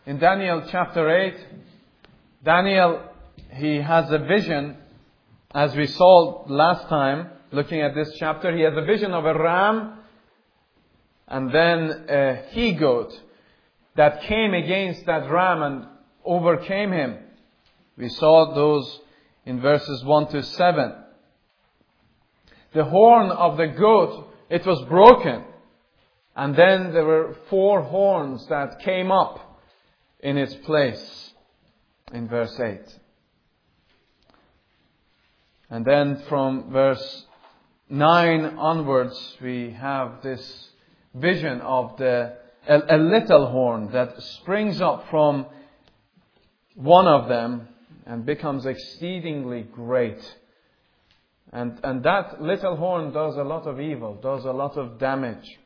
In Daniel chapter 8, Daniel, he has a vision, as we saw last time, looking at this chapter. He has a vision of a ram and then a he-goat that came against that ram and overcame him. We saw those in verses 1 to 7. The horn of the goat, it was broken. And then there were 4 horns that came up in its place in verse 8. And then from verse 9 onwards, we have this vision of a little horn that springs up from one of them and becomes exceedingly great. And that little horn does a lot of evil, does a lot of damage.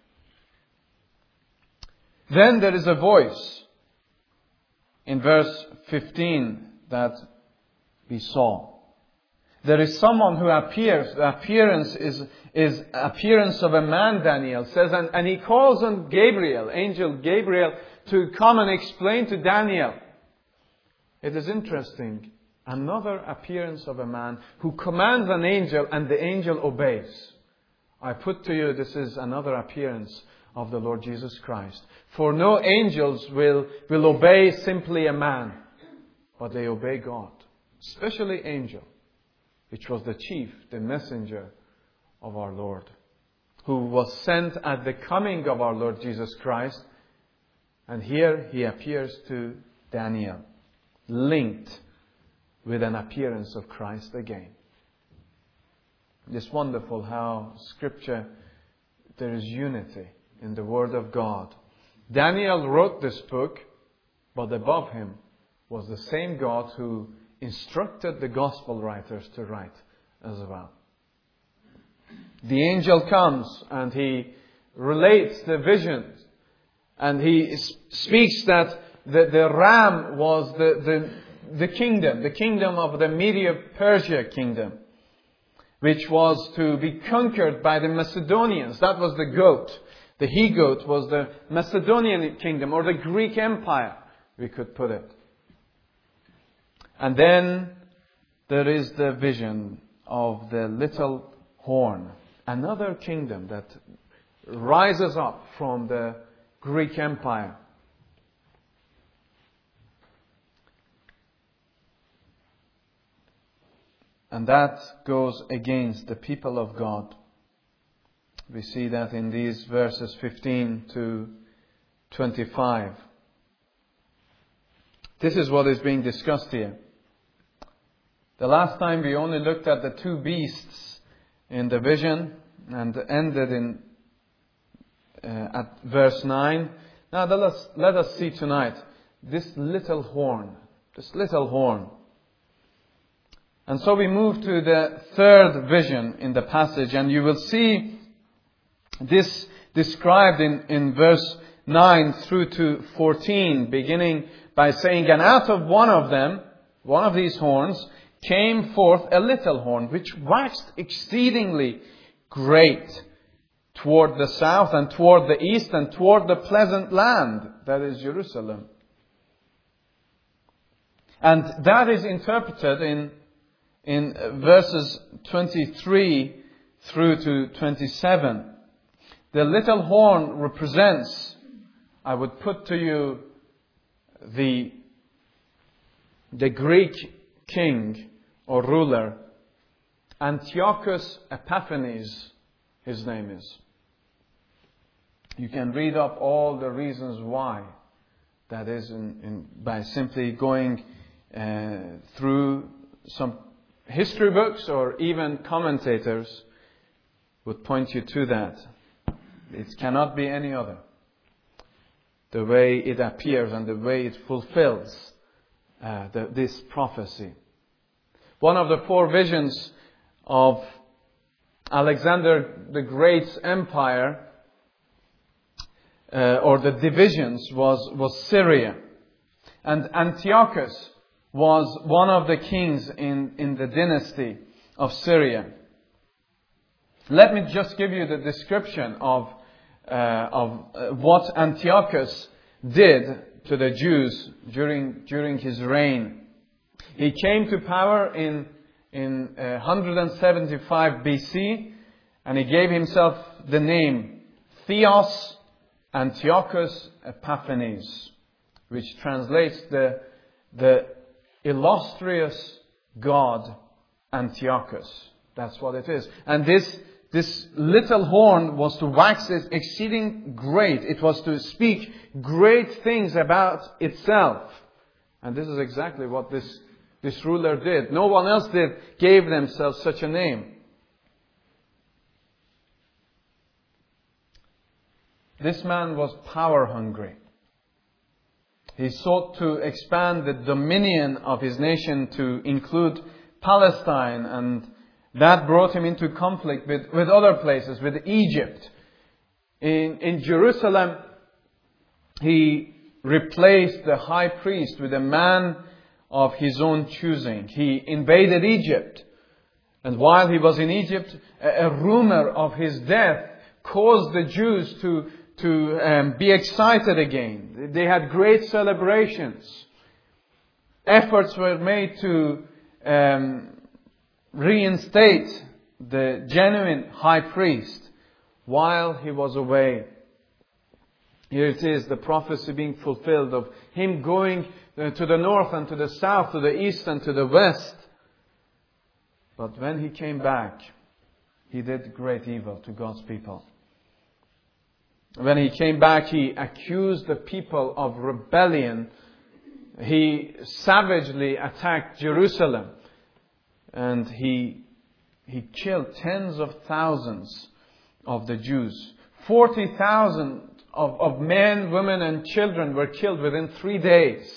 Then there is a voice in verse 15 that we saw. There is someone who appears. The appearance is appearance of a man, Daniel says, and he calls on Gabriel, angel Gabriel, to come and explain to Daniel. It is interesting. Another appearance of a man who commands an angel and the angel obeys. I put to you, this is another appearance of the Lord Jesus Christ. For no angels will obey simply a man, but they obey God. Especially angel, which was the chief, the messenger of our Lord, who was sent at the coming of our Lord Jesus Christ. And here he appears to Daniel, linked with an appearance of Christ again. It's wonderful how Scripture, there is unity in the Word of God. Daniel wrote this book, but above him was the same God who instructed the Gospel writers to write as well. The angel comes and he relates the visions, and he speaks that the ram was the kingdom of the Medo-Persia kingdom, which was to be conquered by the Macedonians. That was the goat. The he-goat was the Macedonian kingdom, or the Greek Empire, we could put it. And then there is the vision of the little horn, another kingdom that rises up from the Greek Empire. And that goes against the people of God. We see that in these verses 15 to 25. This is what is being discussed here. The last time we only looked at the 2 beasts in the vision and ended at verse 9. Now let us see tonight this little horn. This little horn. And so we move to the 3rd vision in the passage, and you will see this described in verse 9 through to 14, beginning by saying, and out of one of these horns, came forth a little horn, which waxed exceedingly great toward the south and toward the east and toward the pleasant land, that is Jerusalem. And that is interpreted in verses 23 through to 27. The little horn represents, I would put to you, the Greek king or ruler, Antiochus Epiphanes, his name is. You can read up all the reasons why. That is by simply going through some history books, or even commentators would point you to that. It cannot be any other. The way it appears and the way it fulfills this prophecy. One of the 4 visions of Alexander the Great's empire, or the divisions, was Syria. And Antiochus was one of the kings in the dynasty of Syria. Let me just give you the description of what Antiochus did to the Jews during his reign. He came to power in 175 BC, and he gave himself the name Theos Antiochus Epiphanes, which translates the illustrious God Antiochus. That's what it is. And this little horn was to wax exceeding great. It was to speak great things about itself. And this is exactly what this ruler did. No one else gave themselves such a name. This man was power hungry. He sought to expand the dominion of his nation to include Palestine, and that brought him into conflict with other places, with Egypt. In Jerusalem, he replaced the high priest with a man of his own choosing. He invaded Egypt. And while he was in Egypt, a rumor of his death caused the Jews to be excited again. They had great celebrations. Efforts were made to reinstate the genuine high priest while he was away. Here it is, the prophecy being fulfilled of him going to the north and to the south, to the east and to the west. But when he came back, he did great evil to God's people. When he came back, he accused the people of rebellion. He savagely attacked Jerusalem. And he killed tens of thousands of the Jews. 40,000 of men, women and children were killed within 3 days.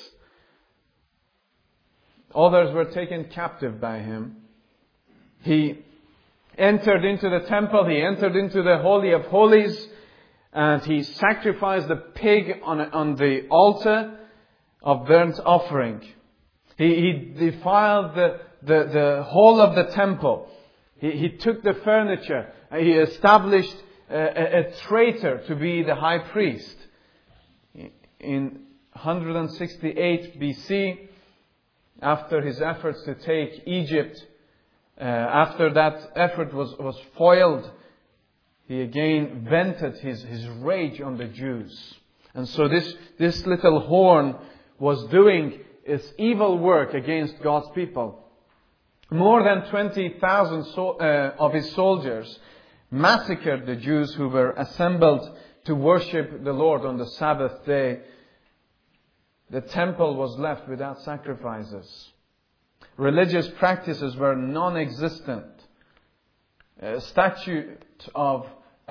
Others were taken captive by him. He entered into the temple. He entered into the Holy of Holies. And he sacrificed the pig on the altar of burnt offering. He defiled the whole of the temple. He took the furniture. He established a traitor to be the high priest. In 168 BC, after his efforts to take Egypt, after that effort was foiled, he again vented his rage on the Jews. And so this little horn was doing its evil work against God's people. More than 20,000 of his soldiers massacred the Jews who were assembled to worship the Lord on the Sabbath day. The temple was left without sacrifices. Religious practices were non-existent. A statue of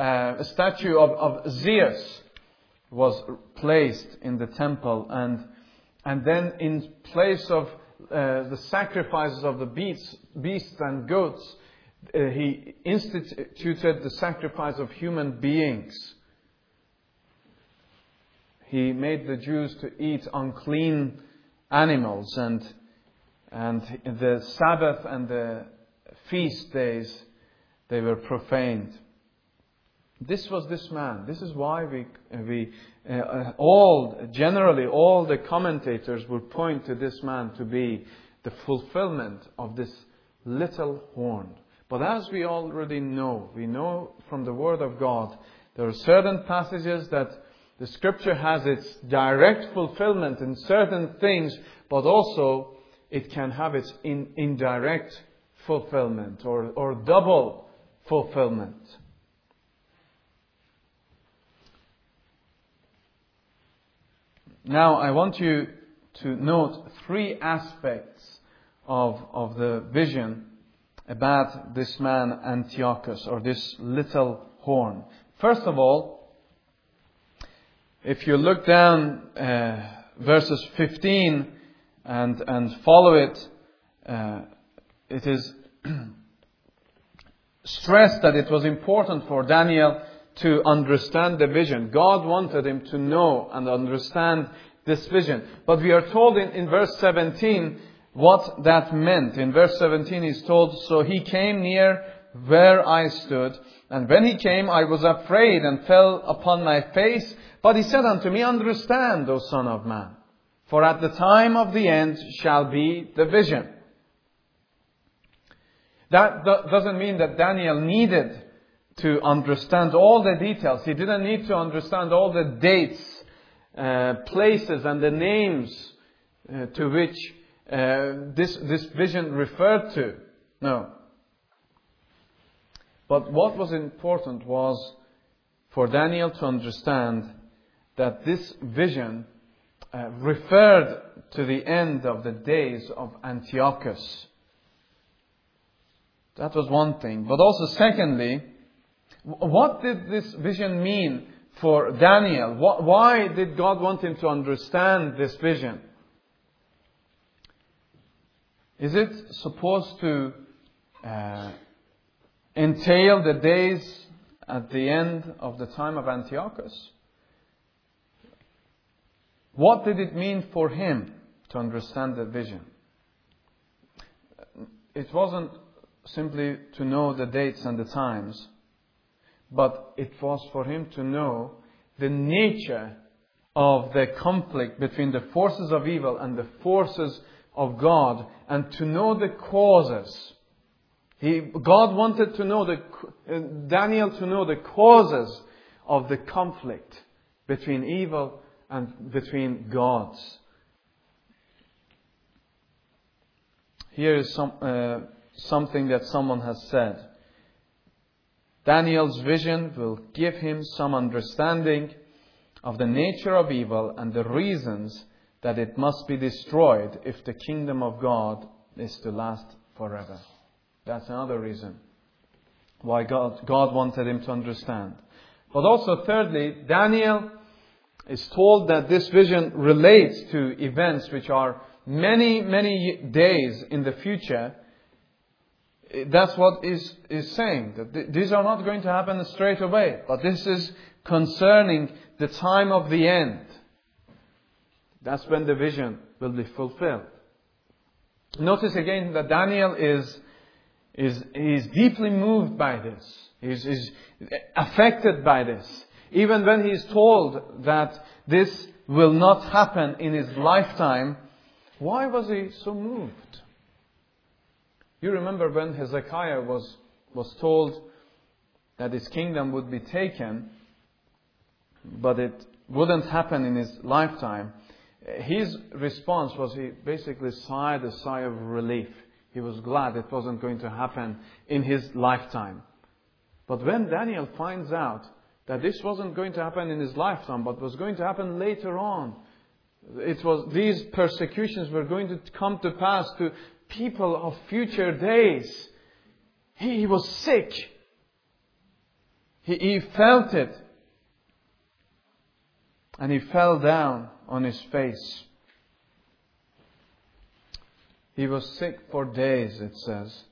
Zeus was placed in the temple, and then in place of the sacrifices of the beasts and goats, he instituted the sacrifice of human beings. He made the Jews to eat unclean animals, and the Sabbath and the feast days, they were profaned. This was this man. This is why generally all the commentators would point to this man to be the fulfillment of this little horn. But as we already know, we know from the Word of God, there are certain passages that the Scripture has its direct fulfillment in certain things, but also it can have its indirect fulfillment or double fulfillment. Now I want you to note 3 aspects of the vision about this man Antiochus, or this little horn. First of all, if you look down verses 15 and follow it, it is stressed that it was important for Daniel to understand the vision. God wanted him to know and understand this vision. But we are told in verse 17 what that meant. In verse 17 he's told, "So he came near where I stood. And when he came, I was afraid and fell upon my face. But he said unto me, understand, O Son of Man, for at the time of the end shall be the vision. That doesn't mean that Daniel needed to understand all the details. He didn't need to understand all the dates, places and the names to which this vision referred to. No. But what was important was for Daniel to understand that this vision referred to the end of the days of Antiochus. That was one thing. But also secondly, what did this vision mean for Daniel? Why did God want him to understand this vision? Is it supposed to entail the days at the end of the time of Antiochus? What did it mean for him to understand the vision? It wasn't simply to know the dates and the times, but it was for him to know the nature of the conflict between the forces of evil and the forces of God, and to know the causes. God wanted to know Daniel to know the causes of the conflict between evil and between gods. Here is something that someone has said. Daniel's vision will give him some understanding of the nature of evil and the reasons that it must be destroyed if the kingdom of God is to last forever. That's another reason why God wanted him to understand. But also thirdly, Daniel is told that this vision relates to events which are many, many days in the future. That's what is saying. That these are not going to happen straight away. But this is concerning the time of the end. That's when the vision will be fulfilled. Notice again that Daniel is deeply moved by this. He's affected by this. Even when he is told that this will not happen in his lifetime, why was he so moved? You remember when Hezekiah was told that his kingdom would be taken, but it wouldn't happen in his lifetime. His response was he basically sighed a sigh of relief. He was glad it wasn't going to happen in his lifetime. But when Daniel finds out that this wasn't going to happen in his lifetime, but was going to happen later on, these persecutions were going to come to pass to people of future days. He was sick. He felt it. And he fell down on his face. He was sick for days, it says.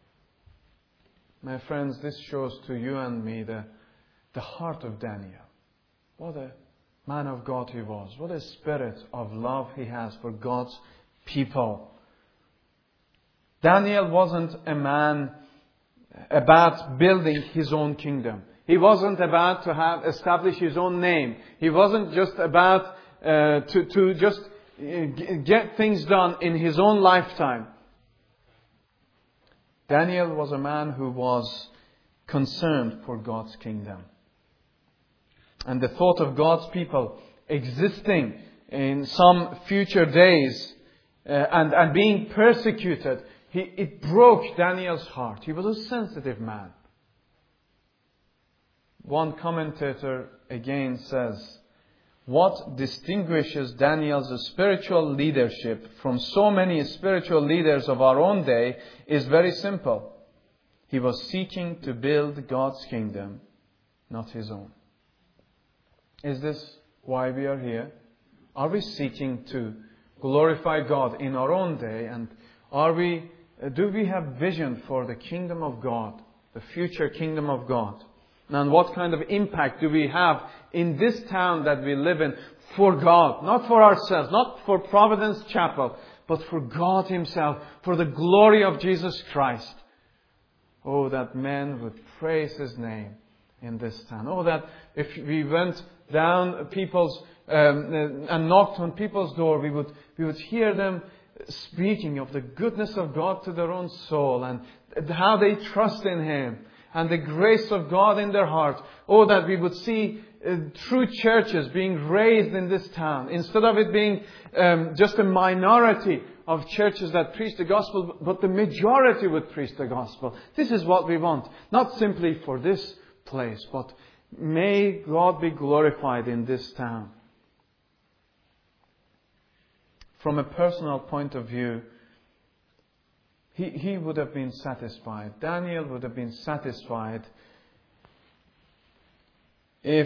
My friends, this shows to you and me the heart of Daniel. What a man of God he was. What a spirit of love he has for God's people. Daniel wasn't a man about building his own kingdom. He wasn't about to establish his own name. He wasn't just about to just get things done in his own lifetime. Daniel was a man who was concerned for God's kingdom. And the thought of God's people existing in some future days and being persecuted, it broke Daniel's heart. He was a sensitive man. One commentator again says, what distinguishes Daniel's spiritual leadership from so many spiritual leaders of our own day is very simple. He was seeking to build God's kingdom, not his own. Is this why we are here? Are we seeking to glorify God in our own day? And do we have vision for the kingdom of God, the future kingdom of God? And what kind of impact do we have in this town that we live in for God? Not for ourselves, not for Providence Chapel, but for God Himself, for the glory of Jesus Christ. Oh, that men would praise His name in this town. Oh, that if we went down people's and knocked on people's door, we would hear them speaking of the goodness of God to their own soul and how they trust in Him and the grace of God in their heart. Oh, that we would see true churches being raised in this town, instead of it being just a minority of churches that preach the gospel, but the majority would preach the gospel. This is what we want. Not simply for this place, but may God be glorified in this town. From a personal point of view, he would have been satisfied. Daniel would have been satisfied if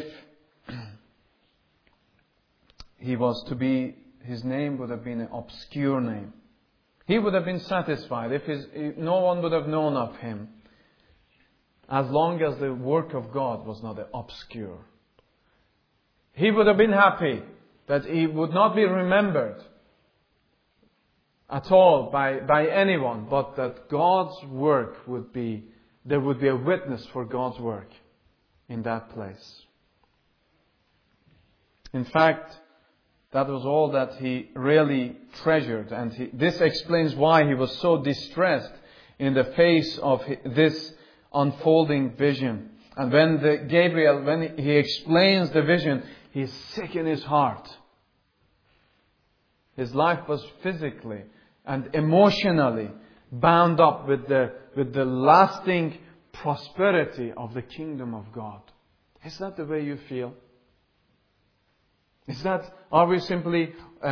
he was to be, his name would have been an obscure name. He would have been satisfied if no one would have known of him, as long as the work of God was not obscure. He would have been happy that he would not be remembered at all by anyone, but that God's work there would be a witness for God's work in that place. In fact, that was all that he really treasured, and this explains why he was so distressed in the face of this unfolding vision. And when Gabriel, when he explains the vision, he's sick in his heart. His life was physically and emotionally bound up with the lasting prosperity of the kingdom of God. Is that the way you feel? Are we simply,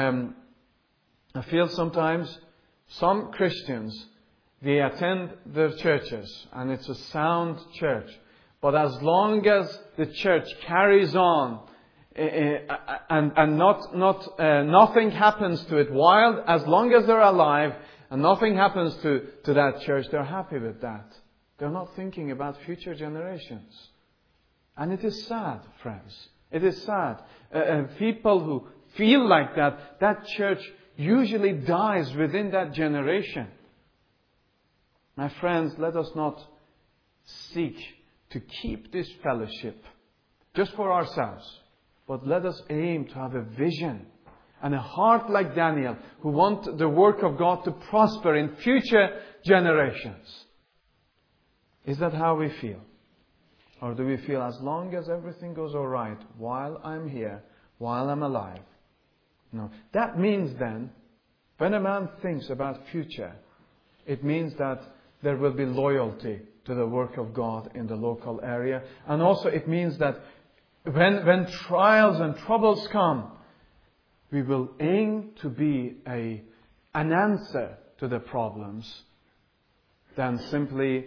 I feel sometimes some Christians, they attend their churches and it's a sound church. But as long as the church carries on and nothing happens to it, while as long as they're alive and nothing happens to that church, they're happy with that. They're not thinking about future generations. And it is sad, friends. It is sad. People who feel like that church usually dies within that generation. My friends, let us not seek to keep this fellowship just for ourselves, but let us aim to have a vision and a heart like Daniel, who want the work of God to prosper in future generations. Is that how we feel? Or do we feel as long as everything goes all right while I'm here, while I'm alive? No. That means then, when a man thinks about future, it means that there will be loyalty to the work of God in the local area. And also it means that when trials and troubles come, we will aim to be an answer to the problems than simply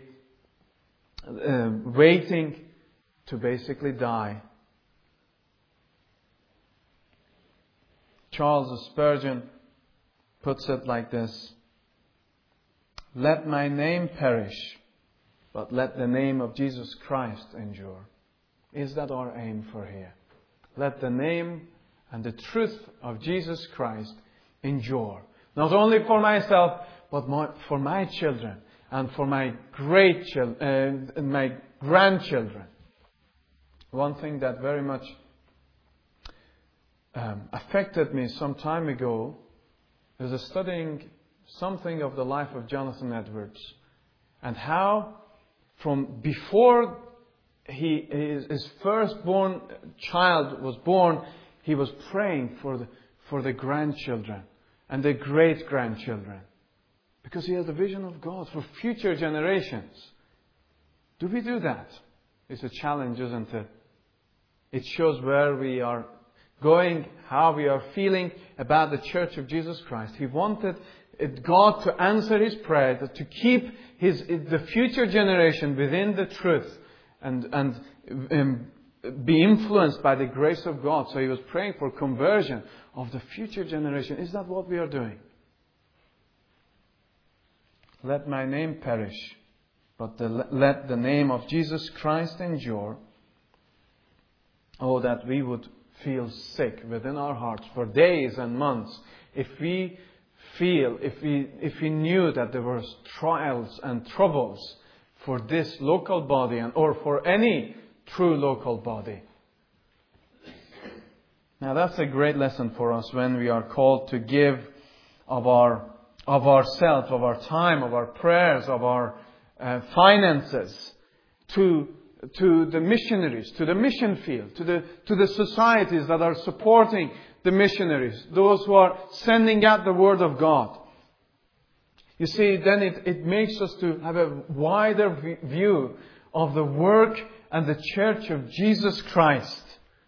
waiting to basically die. Charles Spurgeon puts it like this: "Let my name perish, but let the name of Jesus Christ endure." Is that our aim for here? Let the name and the truth of Jesus Christ endure. Not only for myself, but for my children and for my my grandchildren. One thing that very much affected me some time ago is studying something of the life of Jonathan Edwards, and how from before his firstborn child was born, he was praying for the grandchildren and the great-grandchildren, because he has the vision of God for future generations. Do we do that? It's a challenge, isn't it? It shows where we are going, how we are feeling about the Church of Jesus Christ. He wanted God to answer his prayer, to keep the future generation within the truth and be influenced by the grace of God. So he was praying for conversion of the future generation. Is that what we are doing? Let my name perish, but let the name of Jesus Christ endure. Oh, that we would feel sick within our hearts for days and months if we knew that there were trials and troubles for this local body or for any true local body. Now that's a great lesson for us when we are called to give of ourselves, of our time, of our prayers, of our finances to the missionaries, to the mission field, to the societies that are supporting the missionaries, those who are sending out the Word of God. You see, then it makes us to have a wider view of the work and the church of Jesus Christ.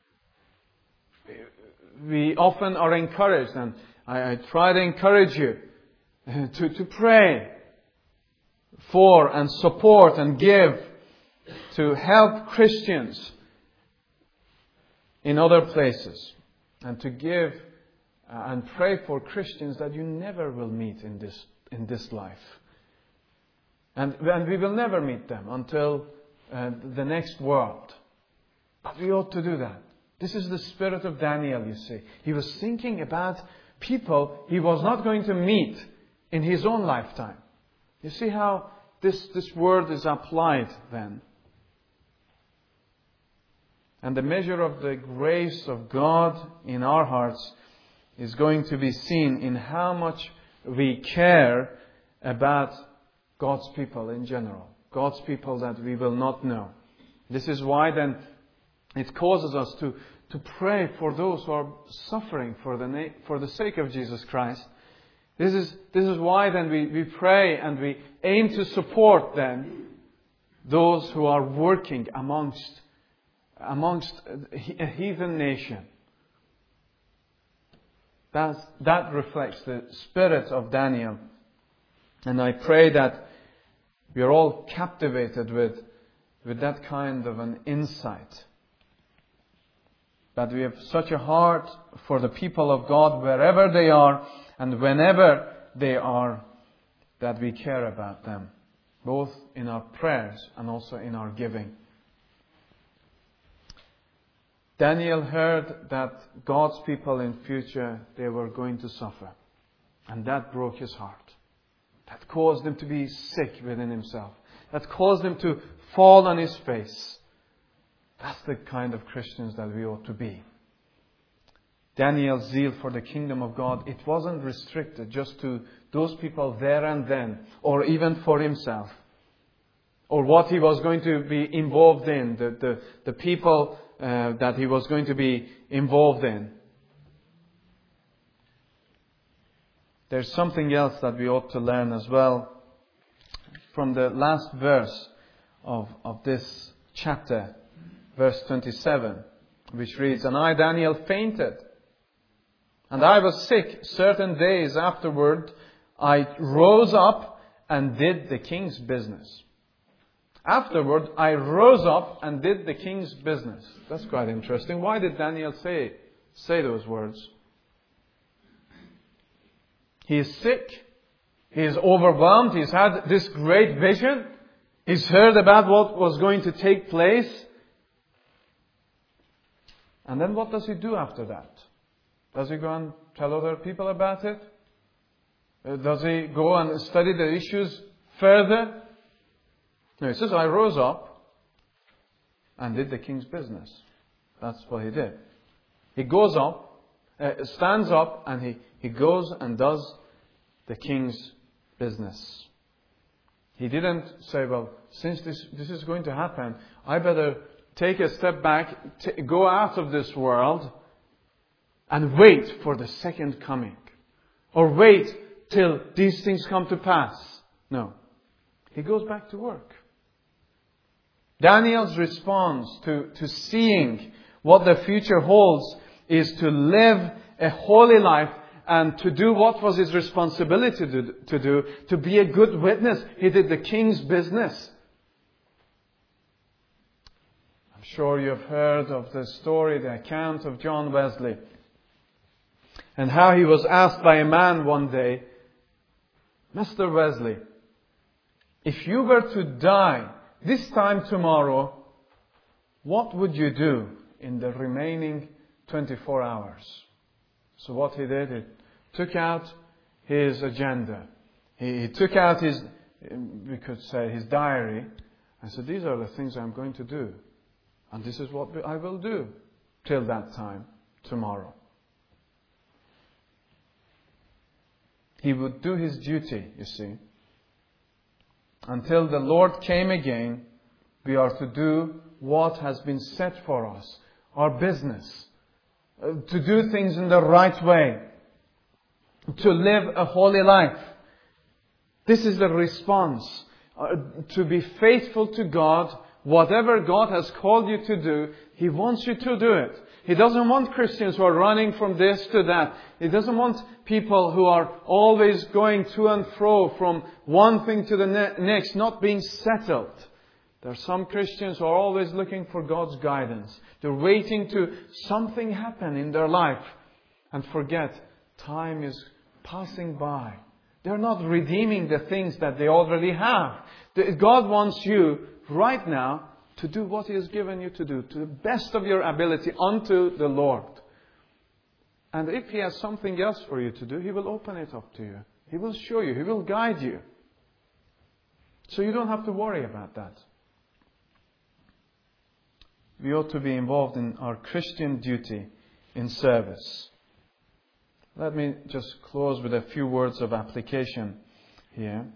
We often are encouraged, and I try to encourage you to pray for and support and give to help Christians in other places, and to give and pray for Christians that you never will meet in this life. And we will never meet them until the next world. But we ought to do that. This is the spirit of Daniel, you see. He was thinking about people he was not going to meet in his own lifetime. You see how this word is applied then. And the measure of the grace of God in our hearts is going to be seen in how much we care about God's people in general. God's people that we will not know. This is why then it causes us to pray for those who are suffering for the sake of Jesus Christ. This is why then we pray and we aim to support then those who are working amongst a heathen nation. That reflects the spirit of Daniel. And I pray that we are all captivated with that kind of an insight. That we have such a heart for the people of God wherever they are and whenever they are, that we care about them, both in our prayers and also in our giving. Daniel heard that God's people in future, they were going to suffer. And that broke his heart. That caused him to be sick within himself. That caused him to fall on his face. That's the kind of Christians that we ought to be. Daniel's zeal for the kingdom of God, it wasn't restricted just to those people there and then, or even for himself, or what he was going to be involved in, the people that he was going to be involved in. There's something else that we ought to learn as well from the last verse of this chapter. Verse 27, which reads, "And I, Daniel, fainted, and I was sick. Certain days afterward, I rose up and did the king's business." Afterward, I rose up and did the king's business. That's quite interesting. Why did Daniel say those words? He is sick. He is overwhelmed. He's had this great vision. He's heard about what was going to take place. And then what does he do after that? Does he go and tell other people about it? Does he go and study the issues further? No, he says, I rose up and did the king's business. That's what he did. He goes up, stands up, and he goes and does the king's business. He didn't say, well, since this is going to happen, I better take a step back, go out of this world, and wait for the second coming. Or wait till these things come to pass. No. He goes back to work. Daniel's response to seeing what the future holds is to live a holy life and to do what was his responsibility to do, to be a good witness. He did the king's business. I'm sure you have heard of the story, the account of John Wesley, and how he was asked by a man one day, "Mr. Wesley, if you were to die this time tomorrow, what would you do in the remaining 24 hours?" So what he did, he took out his agenda. He took out his, we could say, his diary, I said, these are the things I'm going to do. And this is what I will do till that time, tomorrow. He would do his duty, you see. Until the Lord came again, we are to do what has been set for us. Our business. To do things in the right way. To live a holy life. This is the response. To be faithful to God. Whatever God has called you to do, He wants you to do it. He doesn't want Christians who are running from this to that. He doesn't want people who are always going to and fro from one thing to the next, not being settled. There are some Christians who are always looking for God's guidance. They're waiting to something happen in their life and forget time is passing by. They're not redeeming the things that they already have. God wants you right now to do what He has given you to do to the best of your ability unto the Lord. And if He has something else for you to do, He will open it up to you. He will show you. He will guide you. So you don't have to worry about that. We ought to be involved in our Christian duty in service. Let me just close with a few words of application here.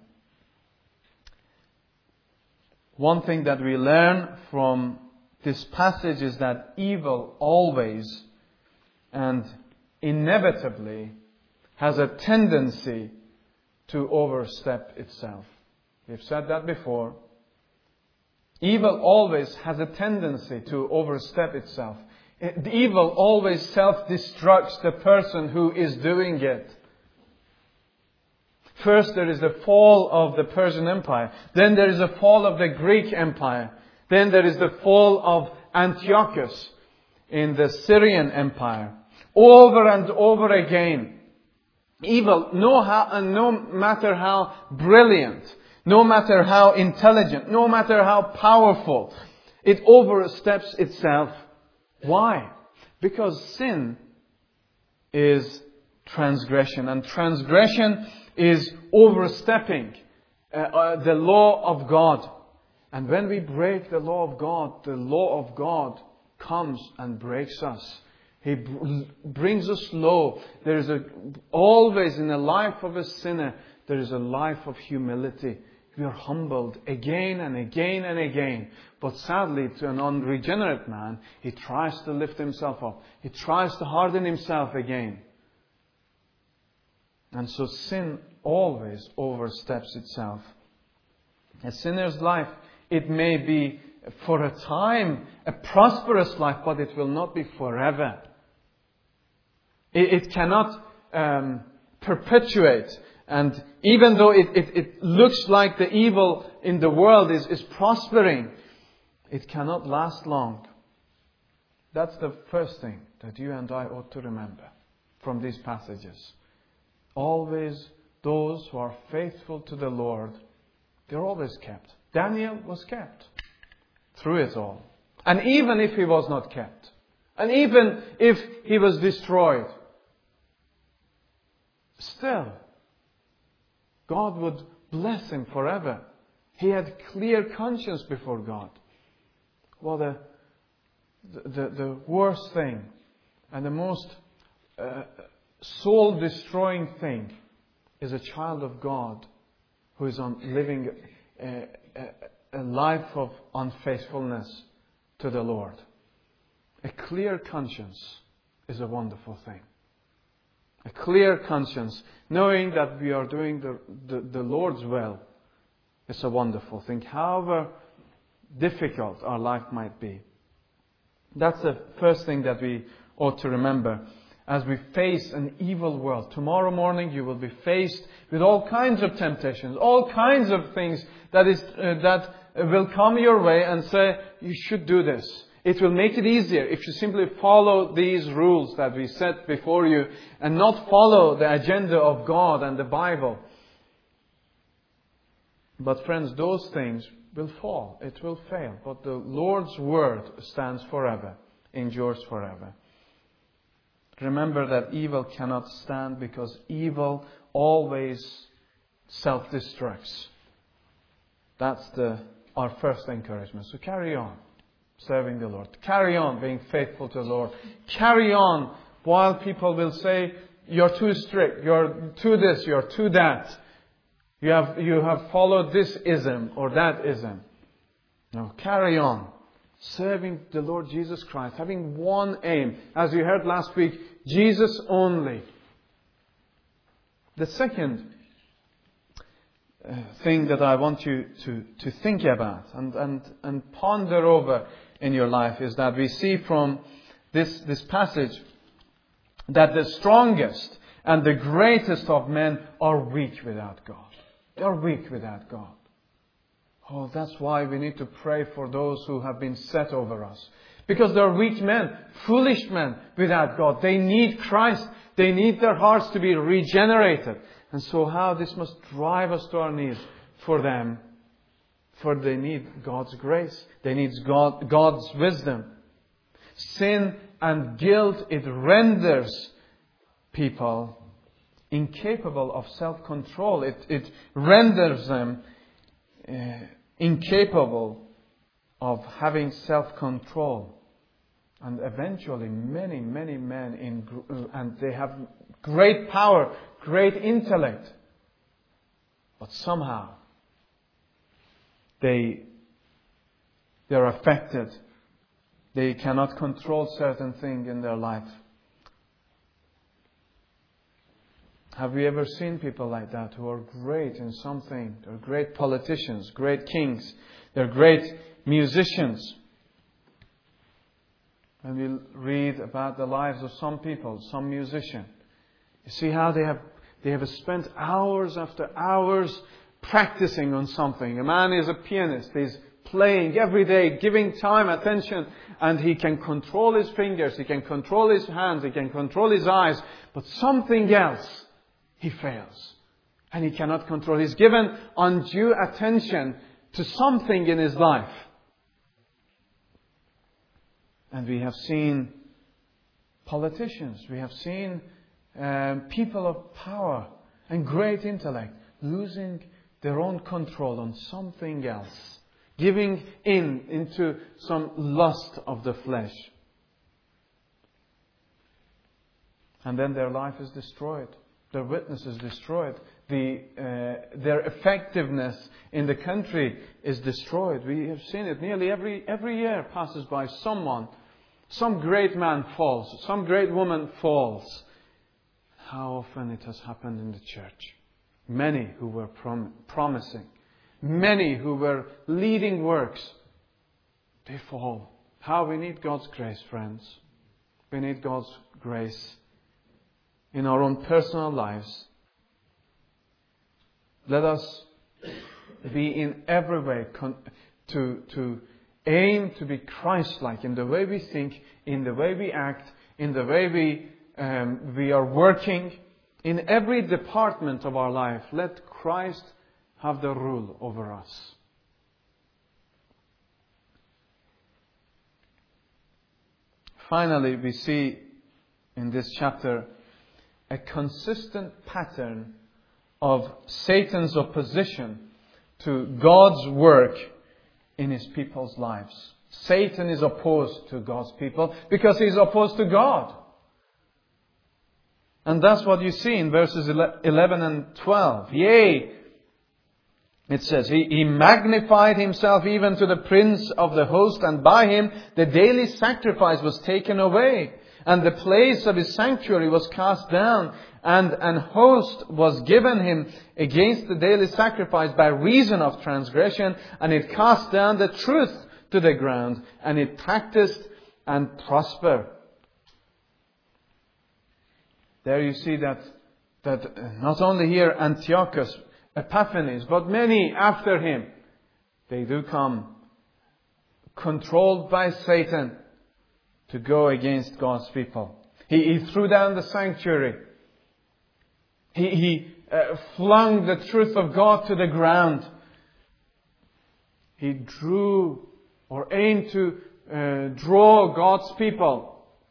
One thing that we learn from this passage is that evil always and inevitably has a tendency to overstep itself. We've said that before. Evil always has a tendency to overstep itself. The evil always self-destructs the person who is doing it. First there is the fall of the Persian Empire. Then there is the fall of the Greek Empire. Then there is the fall of Antiochus in the Syrian Empire. Over and over again. Evil, no matter how brilliant, no matter how intelligent, no matter how powerful, it oversteps itself. Why? Because sin is transgression. And transgression is overstepping the law of God. And when we break the law of God comes and breaks us. He brings us low. There is always in the life of a sinner, there is a life of humility. We are humbled again and again and again. But sadly, to an unregenerate man, he tries to lift himself up. He tries to harden himself again. And so sin always oversteps itself. A sinner's life, it may be for a time a prosperous life, but it will not be forever. It cannot perpetuate. And even though it looks like the evil in the world is prospering, it cannot last long. That's the first thing that you and I ought to remember from these passages. Always those who are faithful to the Lord, they're always kept. Daniel was kept through it all. And even if he was not kept, and even if he was destroyed, still, God would bless him forever. He had clear conscience before God. Well, the worst thing and the most soul-destroying thing is a child of God who is living a life of unfaithfulness to the Lord. A clear conscience is a wonderful thing. A clear conscience, knowing that we are doing the Lord's will, is a wonderful thing, however difficult our life might be. That's the first thing that we ought to remember as we face an evil world. Tomorrow morning you will be faced with all kinds of temptations, all kinds of things that will come your way and say, you should do this. It will make it easier if you simply follow these rules that we set before you and not follow the agenda of God and the Bible. But friends, those things will fall. It will fail. But the Lord's Word stands forever, endures forever. Remember that evil cannot stand because evil always self-destructs. That's the our first encouragement. So carry on serving the Lord. Carry on being faithful to the Lord. Carry on while people will say, you're too strict, you're too this, you're too that. You have followed this ism or that ism. No, carry on. Serving the Lord Jesus Christ. Having one aim. As we heard last week, Jesus only. The second thing that I want you to think about and ponder over in your life is that we see from this passage that the strongest and the greatest of men are weak without God. They are weak without God. Oh, that's why we need to pray for those who have been set over us. Because they are weak men, foolish men without God. They need Christ. They need their hearts to be regenerated. And so how this must drive us to our knees for them. For they need God's grace. They need God's wisdom. Sin and guilt, it renders people incapable of self-control. It renders them incapable of having self-control. And eventually many men and they have great power, great intellect. But somehow they're affected. They cannot control certain things in their life. Have we ever seen people like that who are great in something? They're great politicians, great kings. They're great musicians. And we read about the lives of some people, some musician. You see how they have spent hours after hours practicing on something. A man is a pianist. He's playing every day, giving time, attention, and he can control his fingers, he can control his hands, he can control his eyes, but something else, he fails. And he cannot control. He's given undue attention to something in his life. And we have seen politicians, we have seen people of power and great intellect losing their own control on something else, giving into some lust of the flesh. And then their life is destroyed. Their witness is destroyed. Their effectiveness in the country is destroyed. We have seen it nearly every year passes by someone. Some great man falls. Some great woman falls. How often it has happened in the church. Many who were promising. Many who were leading works. They fall. How we need God's grace, friends. We need God's grace in our own personal lives. Let us be in every way to aim to be Christ-like in the way we think, in the way we act, in the way we are working. In every department of our life, let Christ have the rule over us. Finally, we see in this chapter a consistent pattern of Satan's opposition to God's work in His people's lives. Satan is opposed to God's people because he is opposed to God. And that's what you see in verses 11 and 12. Yea, it says, He magnified Himself even to the prince of the host, and by Him the daily sacrifice was taken away, and the place of His sanctuary was cast down, and an host was given Him against the daily sacrifice by reason of transgression, and it cast down the truth to the ground, and it practiced and prospered. There you see that not only here Antiochus, Epiphanes, but many after him, they do come controlled by Satan to go against God's people. He threw down the sanctuary. He flung the truth of God to the ground. He drew or aimed to draw God's people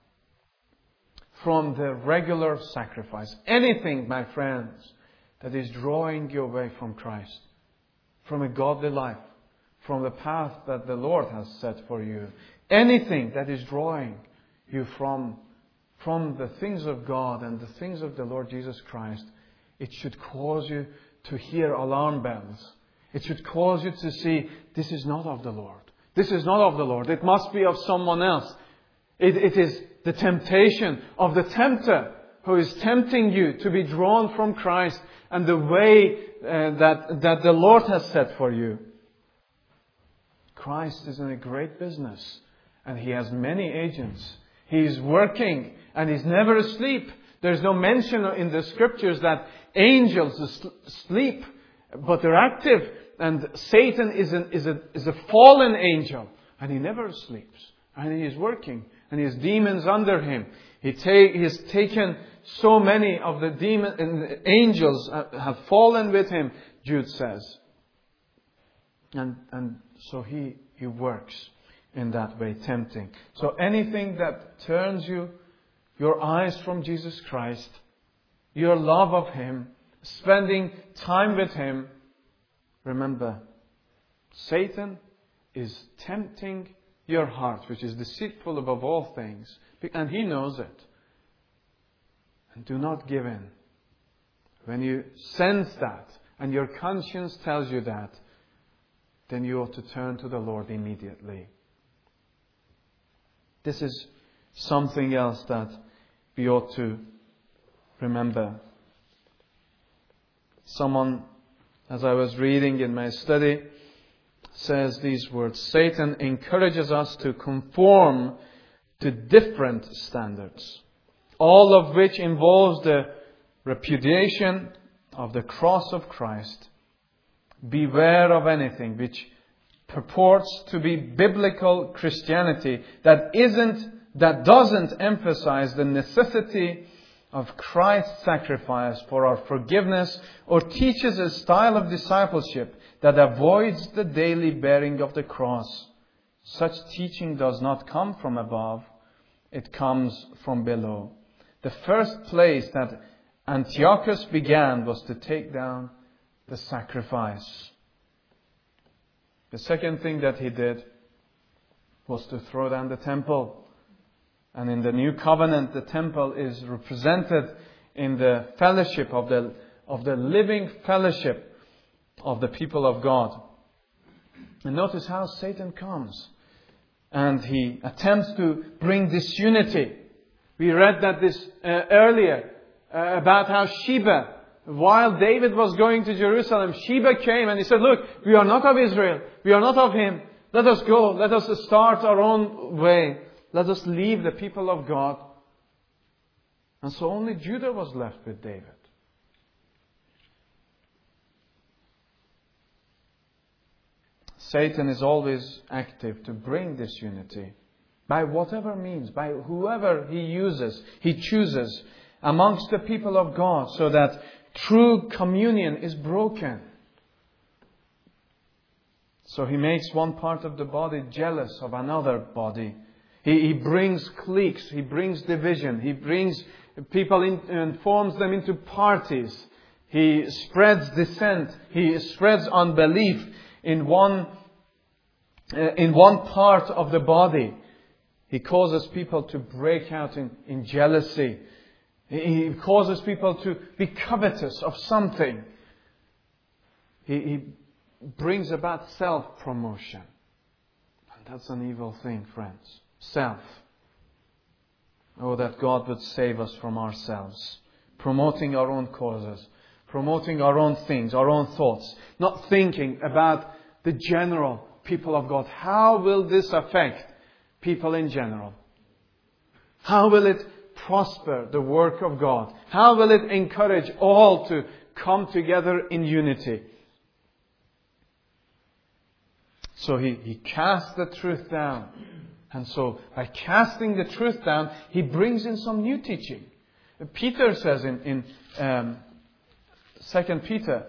from the regular sacrifice. Anything, my friends, that is drawing you away from Christ, from a godly life, from the path that the Lord has set for you. Anything that is drawing you from the things of God and the things of the Lord Jesus Christ, it should cause you to hear alarm bells. It should cause you to see, this is not of the Lord. This is not of the Lord. It must be of someone else. It is the temptation of the tempter who is tempting you to be drawn from Christ and the way that the Lord has set for you. Christ is in a great business and He has many agents. He is working and He's never asleep. There's no mention in the Scriptures that angels sleep, but they're active. And Satan is a fallen angel and he never sleeps. And he is working and he has demons under him. He has taken so many of the angels have fallen with him, Jude says. And so he works in that way, tempting. So anything that turns your eyes from Jesus Christ, your love of Him, spending time with Him, remember, Satan is tempting your heart, which is deceitful above all things, and he knows it. And do not give in. When you sense that, and your conscience tells you that, then you ought to turn to the Lord immediately. This is something else that we ought to remember. Someone, as I was reading in my study, says these words: Satan encourages us to conform to different standards, all of which involves the repudiation of the cross of Christ. Beware of anything which purports to be biblical Christianity that doesn't emphasize the necessity of Christ's sacrifice for our forgiveness, or teaches a style of discipleship that avoids the daily bearing of the cross. Such teaching does not come from above, it comes from below. The first place that Antiochus began was to take down the sacrifice. The second thing that he did was to throw down the temple. And in the New Covenant, the temple is represented in the fellowship of the living fellowship of the people of God. And notice how Satan comes and he attempts to bring disunity. We read that this earlier about how Sheba, while David was going to Jerusalem, Sheba came and he said, look, we are not of Israel. We are not of him. Let us go. Let us start our own way. Let us leave the people of God. And so only Judah was left with David. Satan is always active to bring disunity by whatever means, by whoever he chooses amongst the people of God, so that true communion is broken. So he makes one part of the body jealous of another body. He brings cliques, he brings division, he brings people and forms them into parties. He spreads dissent, he spreads unbelief in one part of the body. He causes people to break out in jealousy. He causes people to be covetous of something. He brings about self-promotion. And that's an evil thing, friends. Self. Oh, that God would save us from ourselves. Promoting our own causes. Promoting our own things, our own thoughts. Not thinking about the general people of God. How will this affect people in general? How will it prosper the work of God? How will it encourage all to come together in unity? So he casts the truth down. And so by casting the truth down, he brings in some new teaching. Peter says in 2 Peter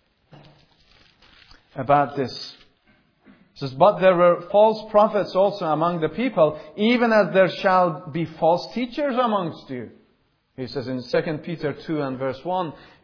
about this. He says, but there were false prophets also among the people, even as there shall be false teachers amongst you. He says in 2 Peter 2 and verse 1,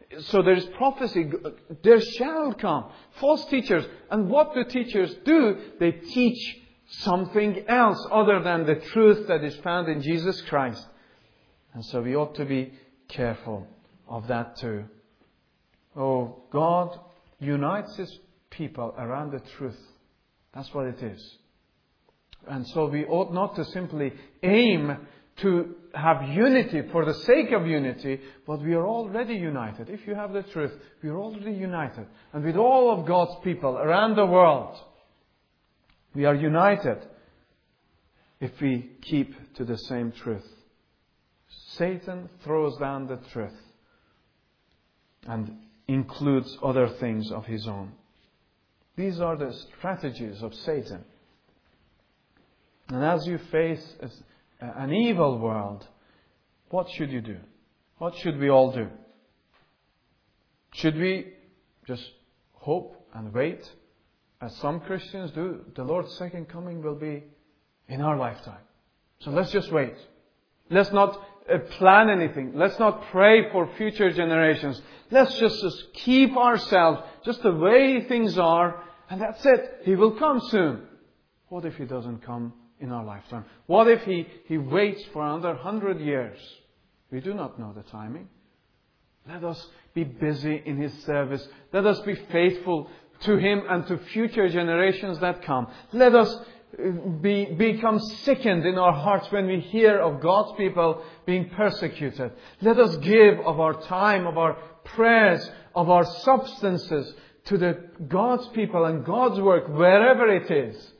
So there is prophecy. There shall come false teachers. And what do teachers do? They teach something else other than the truth that is found in Jesus Christ. And so we ought to be careful of that too. Oh, God unites His people around the truth. That's what it is. And so we ought not to simply aim to have unity for the sake of unity, but we are already united. If you have the truth, we are already united. And with all of God's people around the world, we are united if we keep to the same truth. Satan throws down the truth and includes other things of his own. These are the strategies of Satan. And as you face an evil world, what should you do? What should we all do? Should we just hope and wait, as some Christians do? The Lord's second coming will be in our lifetime. So let's just wait. Let's not plan anything. Let's not pray for future generations. Let's just keep ourselves just the way things are, and that's it. He will come soon. What if He doesn't come in our lifetime? What if He waits for another 100 years? We do not know the timing. Let us be busy in His service. Let us be faithful to Him and to future generations that come. Let us become sickened in our hearts when we hear of God's people being persecuted. Let us give of our time, of our prayers, of our substances to the God's people and God's work wherever it is.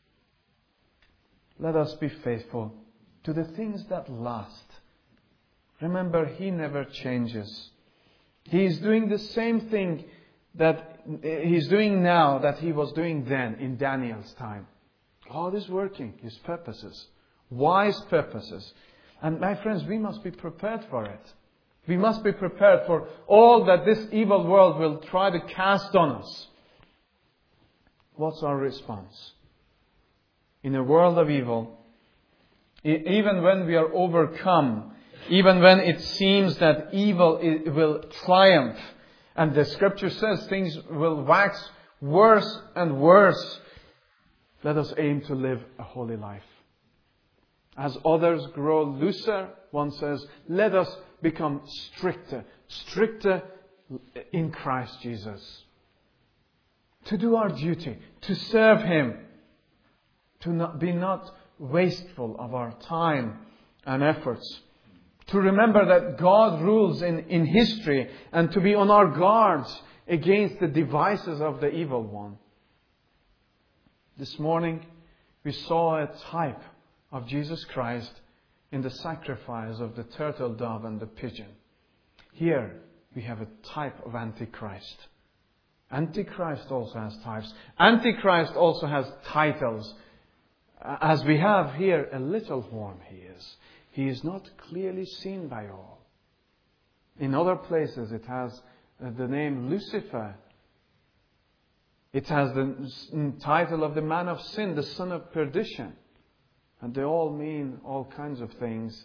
Let us be faithful to the things that last. Remember, He never changes. He is doing the same thing that He's doing now that He was doing then in Daniel's time. God is working His purposes, wise purposes. And my friends, we must be prepared for it. We must be prepared for all that this evil world will try to cast on us. What's our response? In a world of evil, even when we are overcome, even when it seems that evil will triumph, and the Scripture says things will wax worse and worse, let us aim to live a holy life. As others grow looser, one says, let us become stricter in Christ Jesus. To do our duty, to serve Him, to not be wasteful of our time and efforts. To remember that God rules in history and to be on our guards against the devices of the evil one. This morning we saw a type of Jesus Christ in the sacrifice of the turtle dove and the pigeon. Here we have a type of Antichrist. Antichrist also has types. Antichrist also has titles. As we have here, a little horn he is. He is not clearly seen by all. In other places it has the name Lucifer. It has the title of the man of sin, the son of perdition. And they all mean all kinds of things.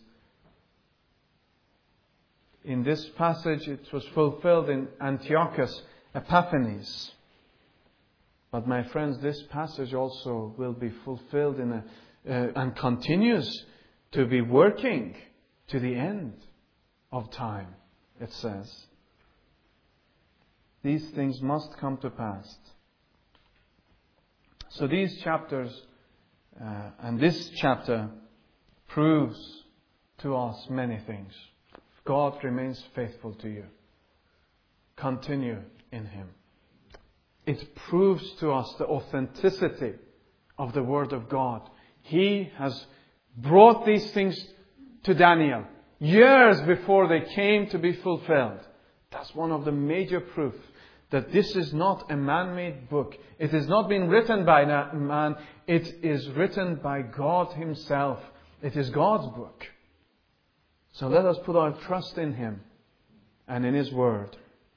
In this passage it was fulfilled in Antiochus Epiphanes. But my friends, this passage also will be fulfilled and continues to be working to the end of time, it says. These things must come to pass. So these chapters and this chapter proves to us many things. God remains faithful to you. Continue in Him. It proves to us the authenticity of the Word of God. He has brought these things to Daniel years before they came to be fulfilled. That's one of the major proofs that this is not a man-made book. It has not been written by man. It is written by God Himself. It is God's book. So let us put our trust in Him and in His Word.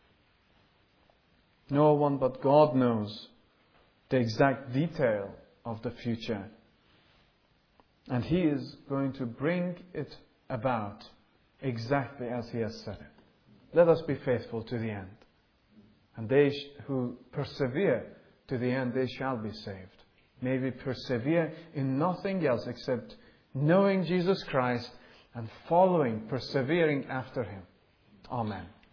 No one but God knows the exact detail of the future. And He is going to bring it about exactly as He has said it. let us be faithful to the end. And they who persevere to the end, they shall be saved. May we persevere in nothing else except knowing Jesus Christ and persevering after Him. Amen.